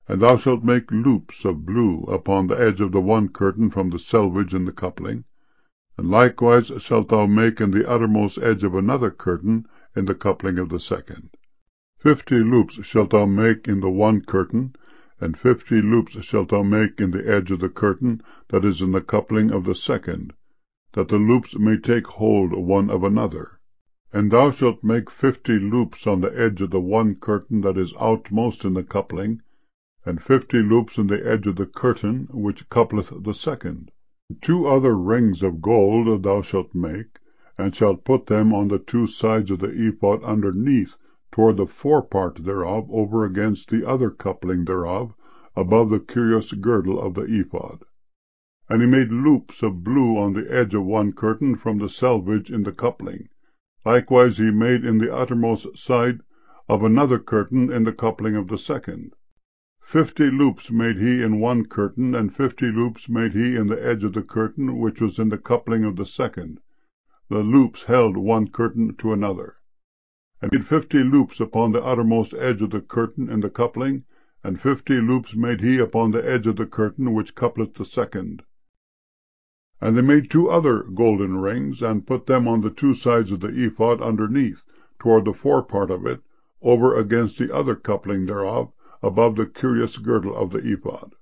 And thou shalt make loops of blue upon the edge of the one curtain from the selvage in the coupling, and likewise shalt thou make in the uttermost edge of another curtain in the coupling of the second. 50 loops shalt thou make in the one curtain, and 50 loops shalt thou make in the edge of the curtain that is in the coupling of the second, that the loops may take hold one of another. And thou shalt make 50 loops on the edge of the one curtain that is outmost in the coupling, and 50 loops in the edge of the curtain which coupleth the second. 2 other rings of gold thou shalt make, and shalt put them on the 2 sides of the ephod underneath, toward the forepart thereof, over against the other coupling thereof, above the curious girdle of the ephod. And he made loops of blue on the edge of one curtain from the selvage in the coupling. Likewise he made in the uttermost side of another curtain in the coupling of the second. 50 loops made he in one curtain, and 50 loops made he in the edge of the curtain which was in the coupling of the second. The loops held one curtain to another. And made 50 loops upon the uttermost edge of the curtain in the coupling, and 50 loops made he upon the edge of the curtain which coupleth the second. And they made 2 other golden rings, and put them on the 2 sides of the ephod underneath, toward the forepart of it, over against the other coupling thereof, above the curious girdle of the ephod.